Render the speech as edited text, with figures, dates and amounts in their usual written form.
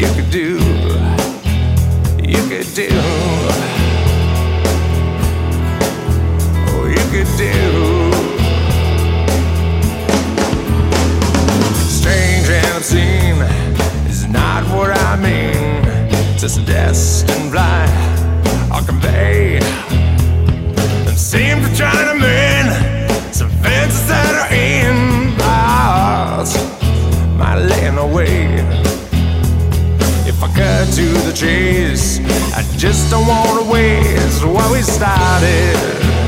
you could do, you could do, oh, you could do. Strange and obscene is not what I mean. Just a destined blind I'll convey and seem to try to mend some fences that are in bars might lay in the way. If I cut to the chase, I just don't want to waste what we started.